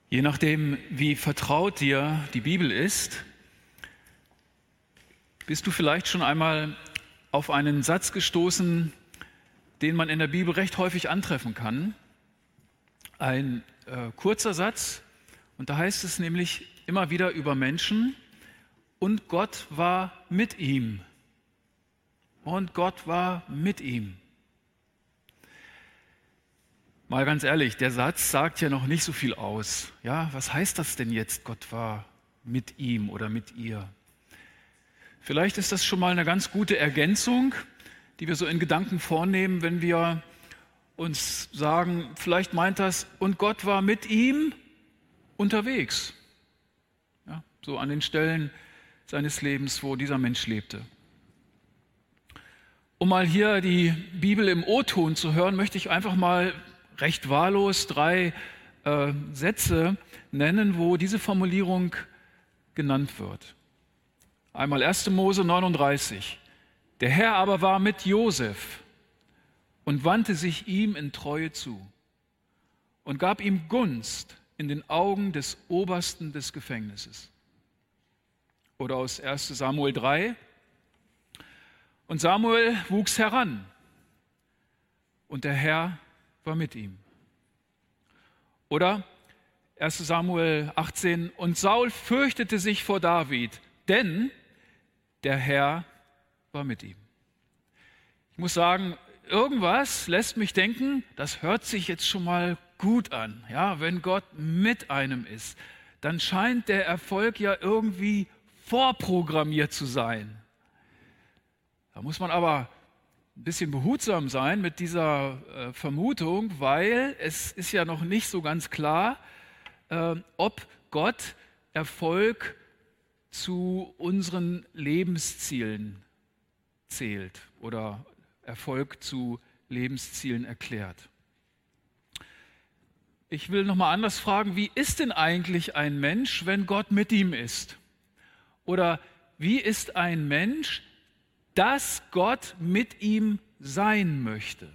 Je nachdem, wie vertraut dir die Bibel ist, bist du vielleicht schon einmal auf einen Satz gestoßen, den man in der Bibel recht häufig antreffen kann. Ein kurzer Satz, und da heißt es nämlich immer wieder über Menschen: Und Gott war mit ihm. Und Gott war mit ihm. Mal ganz ehrlich, der Satz sagt ja noch nicht so viel aus. Ja, was heißt das denn jetzt, Gott war mit ihm oder mit ihr? Vielleicht ist das schon mal eine ganz gute Ergänzung, die wir so in Gedanken vornehmen, wenn wir uns sagen, vielleicht meint das, und Gott war mit ihm unterwegs. Ja, so an den Stellen seines Lebens, wo dieser Mensch lebte. Um mal hier die Bibel im O-Ton zu hören, möchte ich einfach mal recht wahllos 3 Sätze nennen, wo diese Formulierung genannt wird. Einmal 1. Mose 39. Der Herr aber war mit Josef und wandte sich ihm in Treue zu und gab ihm Gunst in den Augen des Obersten des Gefängnisses. Oder aus 1. Samuel 3. Und Samuel wuchs heran und der Herr war mit ihm. Oder 1. Samuel 18. Und Saul fürchtete sich vor David, denn der Herr war mit ihm. Ich muss sagen, irgendwas lässt mich denken, das hört sich jetzt schon mal gut an. Ja, wenn Gott mit einem ist, dann scheint der Erfolg ja irgendwie vorprogrammiert zu sein. Da muss man aber ein bisschen behutsam sein mit dieser Vermutung, weil es ist ja noch nicht so ganz klar, ob Gott Erfolg zu unseren Lebenszielen zählt oder Erfolg zu Lebenszielen erklärt. Ich will nochmal anders fragen, wie ist denn eigentlich ein Mensch, wenn Gott mit ihm ist? Oder wie ist ein Mensch, dass Gott mit ihm sein möchte?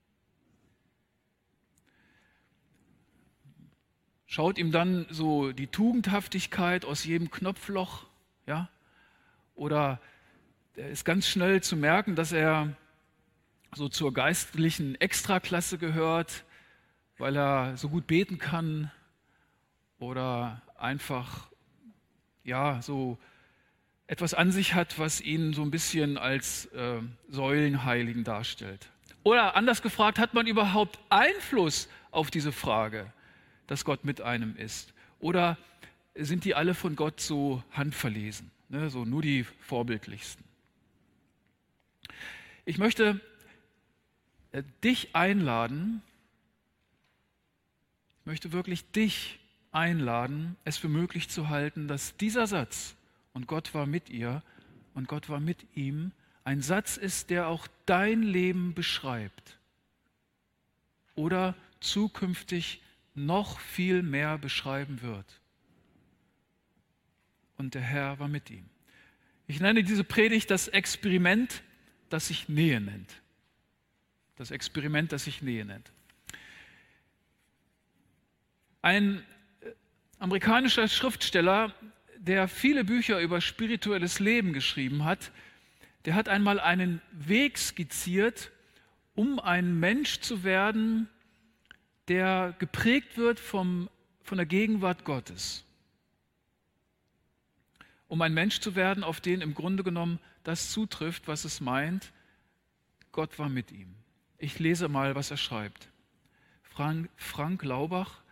Schaut ihm dann so die Tugendhaftigkeit aus jedem Knopfloch, ja? Oder er ist ganz schnell zu merken, dass er so zur geistlichen Extraklasse gehört, weil er so gut beten kann oder einfach ja so etwas an sich hat, was ihn so ein bisschen als Säulenheiligen darstellt. Oder anders gefragt, hat man überhaupt Einfluss auf diese Frage, dass Gott mit einem ist? Oder sind die alle von Gott so handverlesen, ne? So nur die vorbildlichsten? Ich möchte dich einladen, ich möchte wirklich dich einladen, es für möglich zu halten, dass dieser Satz, und Gott war mit ihr und Gott war mit ihm, ein Satz ist, der auch dein Leben beschreibt oder zukünftig noch viel mehr beschreiben wird. Und der Herr war mit ihm. Ich nenne diese Predigt das Experiment, das sich Nähe nennt. Das Experiment, das sich Nähe nennt. Ein amerikanischer Schriftsteller, der viele Bücher über spirituelles Leben geschrieben hat, der hat einmal einen Weg skizziert, um ein Mensch zu werden, der geprägt wird von der Gegenwart Gottes. Um ein Mensch zu werden, auf den im Grunde genommen das zutrifft, was es meint, Gott war mit ihm. Ich lese mal, was er schreibt. Frank Laubach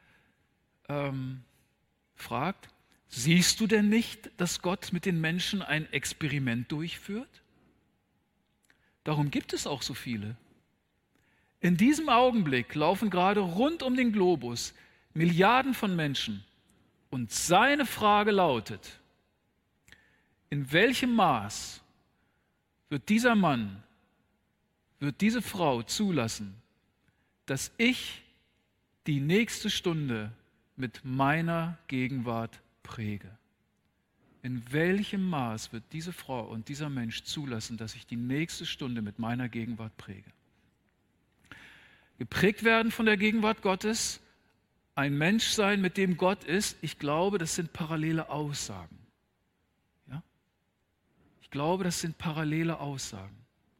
fragt: Siehst du denn nicht, dass Gott mit den Menschen ein Experiment durchführt? Darum gibt es auch so viele. In diesem Augenblick laufen gerade rund um den Globus Milliarden von Menschen. Und seine Frage lautet: In welchem Maß wird dieser Mann, wird diese Frau zulassen, dass ich die nächste Stunde mit meiner Gegenwart präge? In welchem Maß wird diese Frau und dieser Mensch zulassen, dass ich die nächste Stunde mit meiner Gegenwart präge? Geprägt werden von der Gegenwart Gottes, ein Menschsein, mit dem Gott ist, ich glaube, das sind parallele Aussagen. Ja? Ich glaube, das sind parallele Aussagen.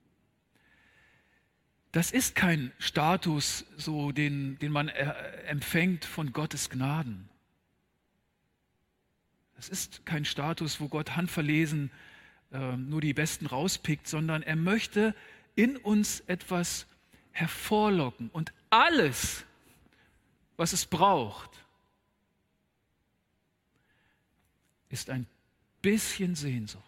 Das ist kein Status, so, den man empfängt von Gottes Gnaden. Das ist kein Status, wo Gott handverlesen nur die Besten rauspickt, sondern er möchte in uns etwas hervorlocken. Und alles, was es braucht, ist ein bisschen Sehnsucht,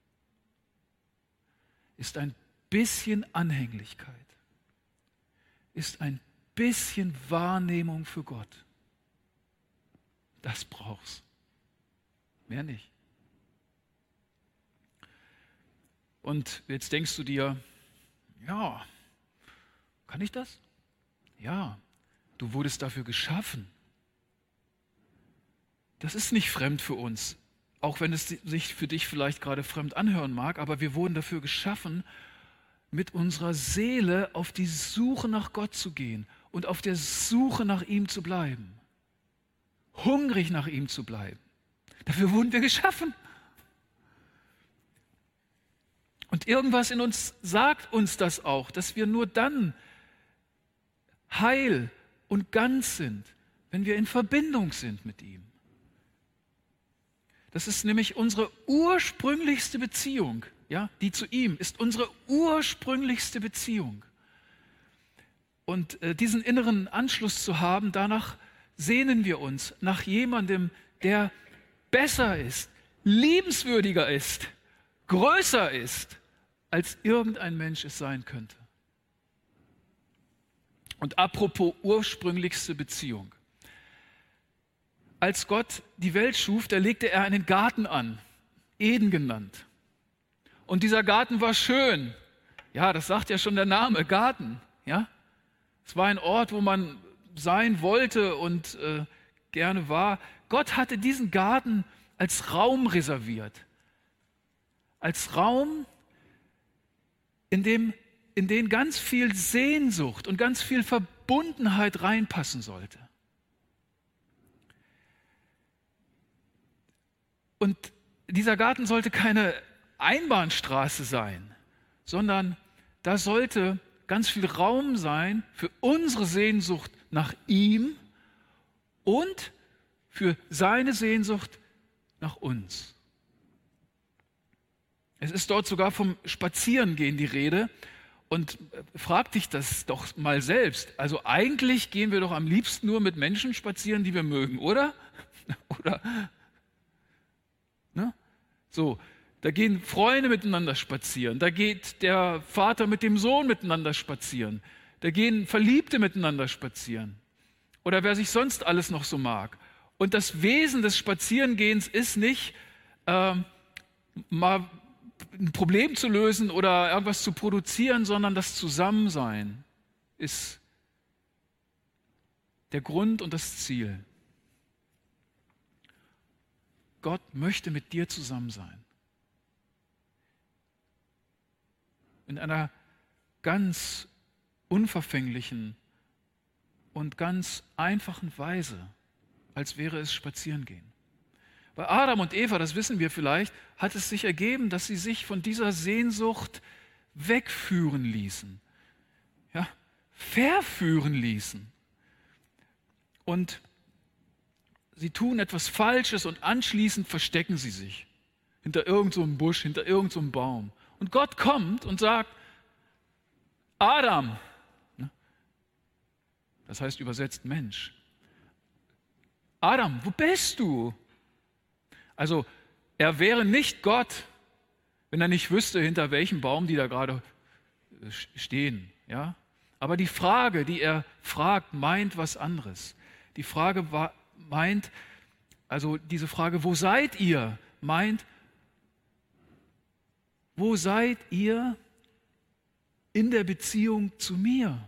ist ein bisschen Anhänglichkeit, ist ein bisschen Wahrnehmung für Gott. Das brauchst. Mehr nicht. Und jetzt denkst du dir, ja, kann ich das? Ja, du wurdest dafür geschaffen. Das ist nicht fremd für uns, auch wenn es sich für dich vielleicht gerade fremd anhören mag, aber wir wurden dafür geschaffen, mit unserer Seele auf die Suche nach Gott zu gehen und auf der Suche nach ihm zu bleiben. Hungrig nach ihm zu bleiben. Dafür wurden wir geschaffen. Und irgendwas in uns sagt uns das auch, dass wir nur dann heil und ganz sind, wenn wir in Verbindung sind mit ihm. Das ist nämlich unsere ursprünglichste Beziehung, ja, die zu ihm ist unsere ursprünglichste Beziehung. Und diesen inneren Anschluss zu haben, danach sehnen wir uns nach jemandem, der besser ist, liebenswürdiger ist, größer ist, als irgendein Mensch es sein könnte. Und apropos ursprünglichste Beziehung. Als Gott die Welt schuf, da legte er einen Garten an, Eden genannt. Und dieser Garten war schön. Ja, das sagt ja schon der Name, Garten. Ja? Es war ein Ort, wo man sein wollte und gerne war. Gott hatte diesen Garten als Raum reserviert. Als Raum, in den ganz viel Sehnsucht und ganz viel Verbundenheit reinpassen sollte. Und dieser Garten sollte keine Einbahnstraße sein, sondern da sollte ganz viel Raum sein für unsere Sehnsucht nach ihm und für seine Sehnsucht nach uns. Es ist dort sogar vom Spazierengehen die Rede. Und frag dich das doch mal selbst. Also eigentlich gehen wir doch am liebsten nur mit Menschen spazieren, die wir mögen, oder? Oder? Ne? So, da gehen Freunde miteinander spazieren. Da geht der Vater mit dem Sohn miteinander spazieren. Da gehen Verliebte miteinander spazieren. Oder wer sich sonst alles noch so mag. Und das Wesen des Spazierengehens ist nicht, mal ein Problem zu lösen oder irgendwas zu produzieren, sondern das Zusammensein ist der Grund und das Ziel. Gott möchte mit dir zusammen sein. In einer ganz unverfänglichen und ganz einfachen Weise, als wäre es Spazierengehen. Bei Adam und Eva, das wissen wir vielleicht, hat es sich ergeben, dass sie sich von dieser Sehnsucht wegführen ließen, ja, verführen ließen. Und sie tun etwas Falsches und anschließend verstecken sie sich hinter irgend so einem Busch, hinter irgend so einem Baum. Und Gott kommt und sagt, Adam, das heißt übersetzt Mensch, Adam, wo bist du? Also er wäre nicht Gott, wenn er nicht wüsste, hinter welchem Baum die da gerade stehen. Ja? Aber die Frage, die er fragt, meint was anderes. Die Frage meint, also diese Frage, wo seid ihr, meint, wo seid ihr in der Beziehung zu mir?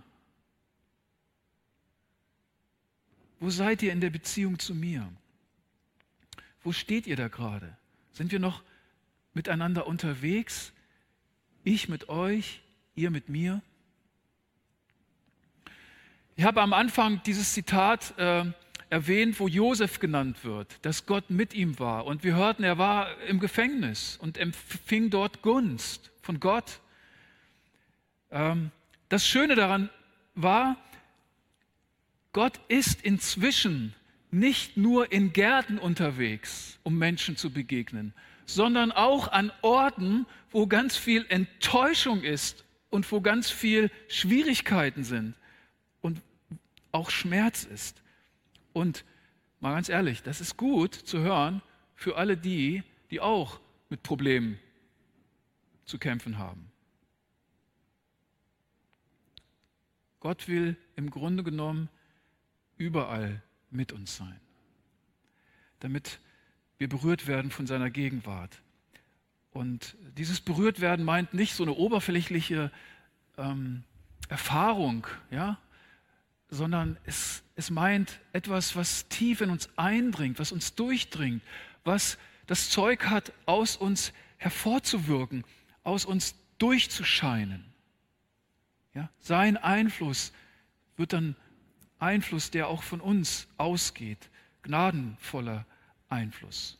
Wo seid ihr in der Beziehung zu mir? Wo steht ihr da gerade? Sind wir noch miteinander unterwegs? Ich mit euch, ihr mit mir? Ich habe am Anfang dieses Zitat erwähnt, wo Josef genannt wird, dass Gott mit ihm war. Und wir hörten, er war im Gefängnis und empfing dort Gunst von Gott. Das Schöne daran war, Gott ist inzwischen nicht nur in Gärten unterwegs, um Menschen zu begegnen, sondern auch an Orten, wo ganz viel Enttäuschung ist und wo ganz viel Schwierigkeiten sind und auch Schmerz ist. Und mal ganz ehrlich, das ist gut zu hören für alle die, die auch mit Problemen zu kämpfen haben. Gott will im Grunde genommen überall mit uns sein, damit wir berührt werden von seiner Gegenwart. Und dieses Berührtwerden meint nicht so eine oberflächliche Erfahrung, ja, sondern es meint etwas, was tief in uns eindringt, was uns durchdringt, was das Zeug hat, aus uns hervorzuwirken, aus uns durchzuscheinen. Ja, sein Einfluss wird dann Einfluss, der auch von uns ausgeht, gnadenvoller Einfluss.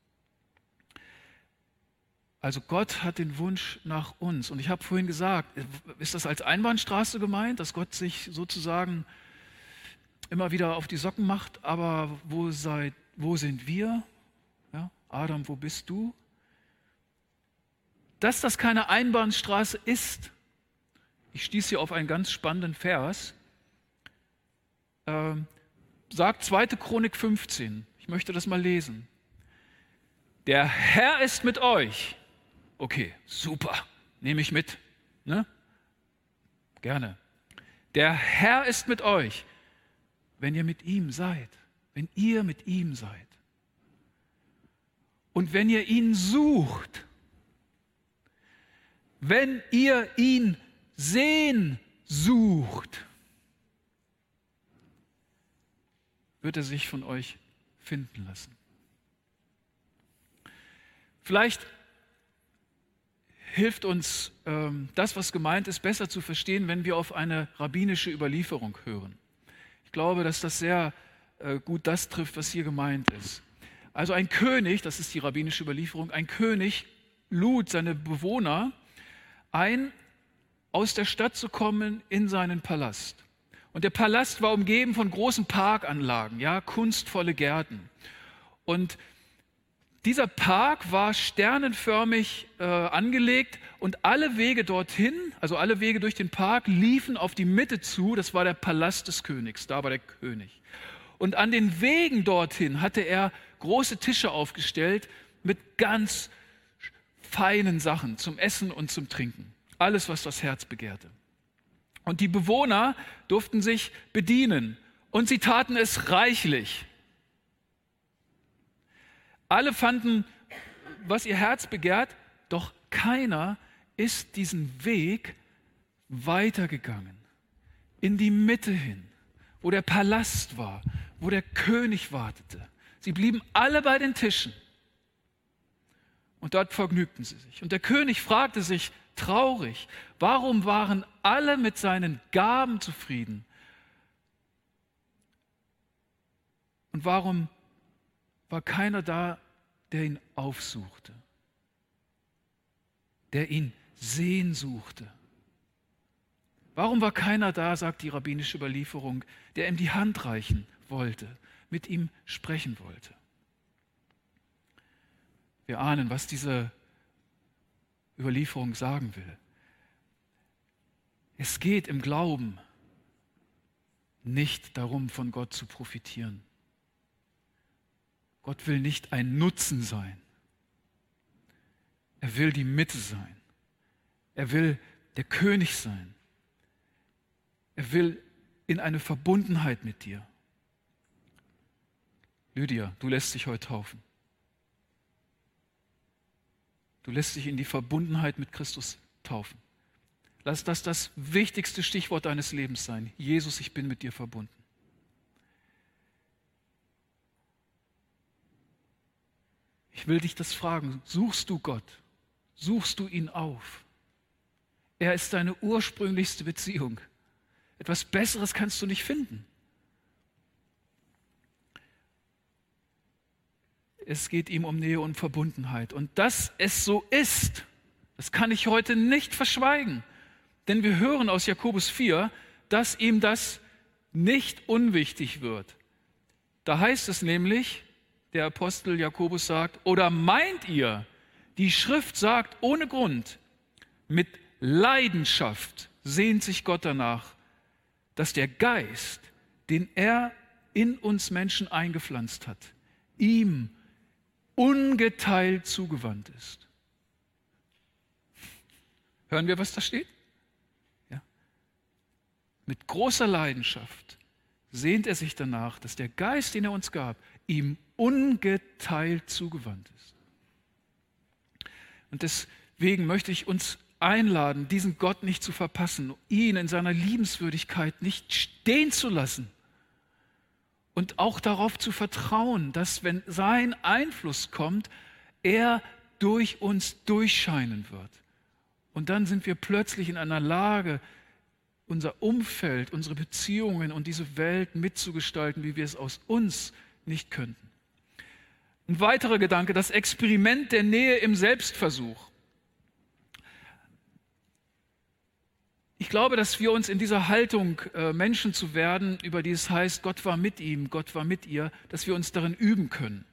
Also Gott hat den Wunsch nach uns. Und ich habe vorhin gesagt, ist das als Einbahnstraße gemeint, dass Gott sich sozusagen immer wieder auf die Socken macht, aber wo sind wir? Ja, Adam, wo bist du? Dass das keine Einbahnstraße ist, ich stieß hier auf einen ganz spannenden Vers, sagt 2. Chronik 15. Ich möchte das mal lesen. Der Herr ist mit euch. Okay, super, nehme ich mit. Ne? Gerne. Der Herr ist mit euch, wenn ihr mit ihm seid. Wenn ihr mit ihm seid. Und wenn ihr ihn sucht. Wenn ihr ihn sehen sucht, wird er sich von euch finden lassen. Vielleicht hilft uns das, was gemeint ist, besser zu verstehen, wenn wir auf eine rabbinische Überlieferung hören. Ich glaube, dass das sehr gut das trifft, was hier gemeint ist. Also ein König, das ist die rabbinische Überlieferung, ein König lud seine Bewohner ein, aus der Stadt zu kommen in seinen Palast. Und der Palast war umgeben von großen Parkanlagen, ja, kunstvolle Gärten. Und dieser Park war sternenförmig angelegt und alle Wege dorthin, also alle Wege durch den Park, liefen auf die Mitte zu. Das war der Palast des Königs, da war der König. Und an den Wegen dorthin hatte er große Tische aufgestellt mit ganz feinen Sachen zum Essen und zum Trinken. Alles, was das Herz begehrte. Und die Bewohner durften sich bedienen und sie taten es reichlich. Alle fanden, was ihr Herz begehrt, doch keiner ist diesen Weg weitergegangen, in die Mitte hin, wo der Palast war, wo der König wartete. Sie blieben alle bei den Tischen und dort vergnügten sie sich. Und der König fragte sich traurig, warum waren alle mit seinen Gaben zufrieden? Und warum war keiner da, der ihn aufsuchte, der ihn sehen suchte? Warum war keiner da, sagt die rabbinische Überlieferung, der ihm die Hand reichen wollte, mit ihm sprechen wollte? Wir ahnen, was diese Überlieferung sagen will. Es geht im Glauben nicht darum, von Gott zu profitieren. Gott will nicht ein Nutzen sein. Er will die Mitte sein. Er will der König sein. Er will in eine Verbundenheit mit dir. Lydia, du lässt dich heute taufen. Du lässt dich in die Verbundenheit mit Christus taufen. Lass das das wichtigste Stichwort deines Lebens sein. Jesus, ich bin mit dir verbunden. Ich will dich das fragen. Suchst du Gott? Suchst du ihn auf? Er ist deine ursprünglichste Beziehung. Etwas Besseres kannst du nicht finden. Es geht ihm um Nähe und Verbundenheit. Und dass es so ist, das kann ich heute nicht verschweigen. Denn wir hören aus Jakobus 4, dass ihm das nicht unwichtig wird. Da heißt es nämlich, der Apostel Jakobus sagt, oder meint ihr, die Schrift sagt ohne Grund, mit Leidenschaft sehnt sich Gott danach, dass der Geist, den er in uns Menschen eingepflanzt hat, ihm ungeteilt zugewandt ist. Hören wir, was da steht? Ja. Mit großer Leidenschaft sehnt er sich danach, dass der Geist, den er uns gab, ihm ungeteilt zugewandt ist. Und deswegen möchte ich uns einladen, diesen Gott nicht zu verpassen, ihn in seiner Liebenswürdigkeit nicht stehen zu lassen und auch darauf zu vertrauen, dass, wenn sein Einfluss kommt, er durch uns durchscheinen wird. Und dann sind wir plötzlich in einer Lage, unser Umfeld, unsere Beziehungen und diese Welt mitzugestalten, wie wir es aus uns nicht könnten. Ein weiterer Gedanke, das Experiment der Nähe im Selbstversuch. Ich glaube, dass wir uns in dieser Haltung, Menschen zu werden, über die es heißt, Gott war mit ihm, Gott war mit ihr, dass wir uns darin üben können.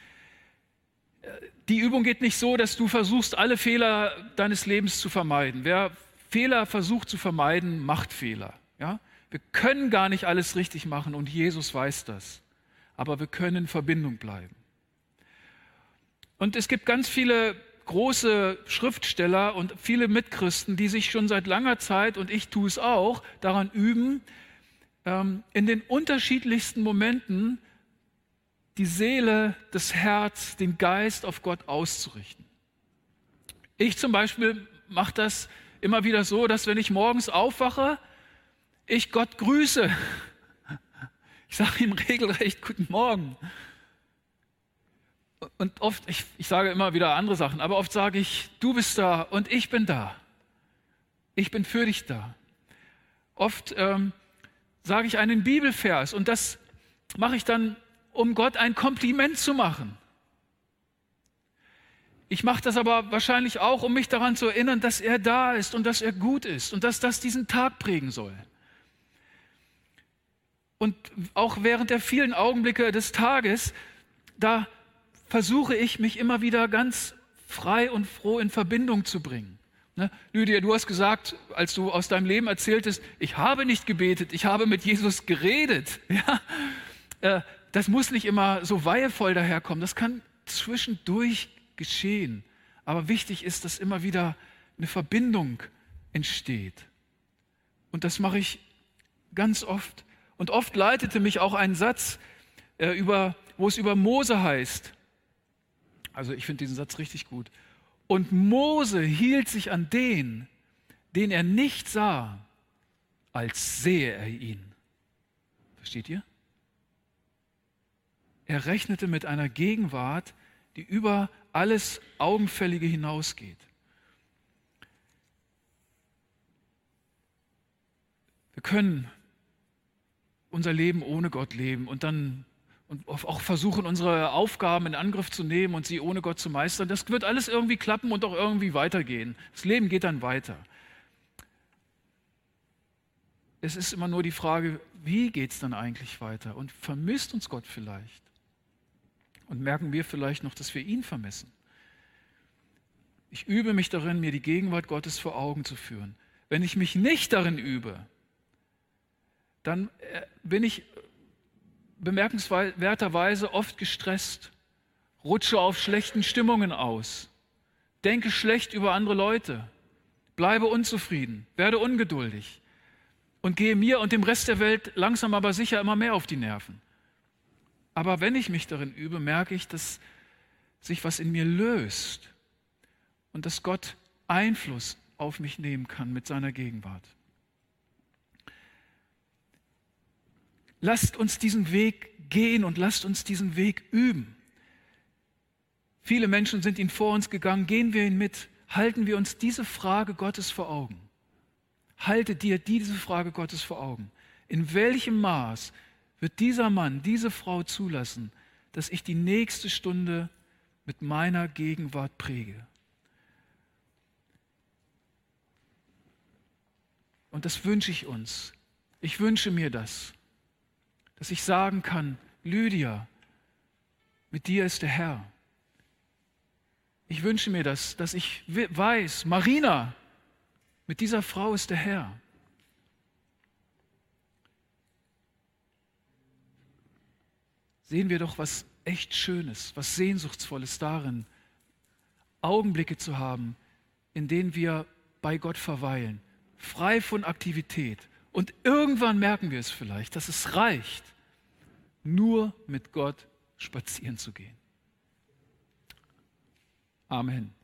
Die Übung geht nicht so, dass du versuchst, alle Fehler deines Lebens zu vermeiden. Wer Fehler versucht zu vermeiden, macht Fehler. Ja? Wir können gar nicht alles richtig machen und Jesus weiß das. Aber wir können in Verbindung bleiben. Und es gibt ganz viele große Schriftsteller und viele Mitchristen, die sich schon seit langer Zeit, und ich tue es auch, daran üben, in den unterschiedlichsten Momenten die Seele, das Herz, den Geist auf Gott auszurichten. Ich zum Beispiel mache das immer wieder so, dass wenn ich morgens aufwache, ich Gott grüße. Ich sage ihm regelrecht Guten Morgen. Und oft, ich sage immer wieder andere Sachen, aber oft sage ich, du bist da und ich bin da. Ich bin für dich da. Oft sage ich einen Bibelvers und das mache ich dann, um Gott ein Kompliment zu machen. Ich mache das aber wahrscheinlich auch, um mich daran zu erinnern, dass er da ist und dass er gut ist und dass das diesen Tag prägen soll. Und auch während der vielen Augenblicke des Tages, da versuche ich, mich immer wieder ganz frei und froh in Verbindung zu bringen. Ne? Lydia, du hast gesagt, als du aus deinem Leben erzähltest, ich habe nicht gebetet, ich habe mit Jesus geredet. Ja? Das muss nicht immer so weihevoll daherkommen, das kann zwischendurch geschehen. Aber wichtig ist, dass immer wieder eine Verbindung entsteht. Und das mache ich ganz oft. Und oft leitete mich auch ein Satz, wo es über Mose heißt. Also ich finde diesen Satz richtig gut. Und Mose hielt sich an den er nicht sah, als sehe er ihn. Versteht ihr? Er rechnete mit einer Gegenwart, die über alles Augenfällige hinausgeht. Wir können unser Leben ohne Gott leben und auch versuchen, unsere Aufgaben in Angriff zu nehmen und sie ohne Gott zu meistern. Das wird alles irgendwie klappen und auch irgendwie weitergehen. Das Leben geht dann weiter. Es ist immer nur die Frage, wie geht es dann eigentlich weiter? Und vermisst uns Gott vielleicht? Und merken wir vielleicht noch, dass wir ihn vermissen? Ich übe mich darin, mir die Gegenwart Gottes vor Augen zu führen. Wenn ich mich nicht darin übe, dann bin ich bemerkenswerterweise oft gestresst, rutsche auf schlechten Stimmungen aus, denke schlecht über andere Leute, bleibe unzufrieden, werde ungeduldig und gehe mir und dem Rest der Welt langsam aber sicher immer mehr auf die Nerven. Aber wenn ich mich darin übe, merke ich, dass sich was in mir löst und dass Gott Einfluss auf mich nehmen kann mit seiner Gegenwart. Lasst uns diesen Weg gehen und lasst uns diesen Weg üben. Viele Menschen sind ihn vor uns gegangen, gehen wir ihn mit, halten wir uns diese Frage Gottes vor Augen. Halte dir diese Frage Gottes vor Augen. In welchem Maß wird dieser Mann, diese Frau zulassen, dass ich die nächste Stunde mit meiner Gegenwart präge. Und das wünsche ich uns. Ich wünsche mir das, dass ich sagen kann, Lydia, mit dir ist der Herr. Ich wünsche mir das, dass ich weiß, Marina, mit dieser Frau ist der Herr. Sehen wir doch was echt Schönes, was Sehnsuchtsvolles darin, Augenblicke zu haben, in denen wir bei Gott verweilen, frei von Aktivität. Und irgendwann merken wir es vielleicht, dass es reicht, nur mit Gott spazieren zu gehen. Amen.